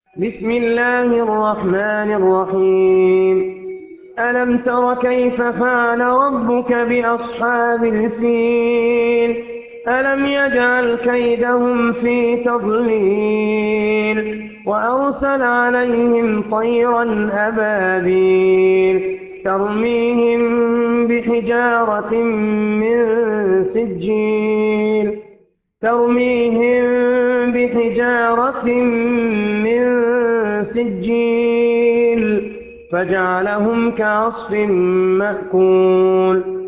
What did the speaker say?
بسم الله الرحمن الرحيم. ألم تر كيف فعل ربك بأصحاب الفيل؟ ألم يجعل كيدهم في تضليل وأرسل عليهم طيرا أبابيل ترميهم بحجارة من سجيل ترميهم بحجارة من سجيل فجعلهم كعصف مأكول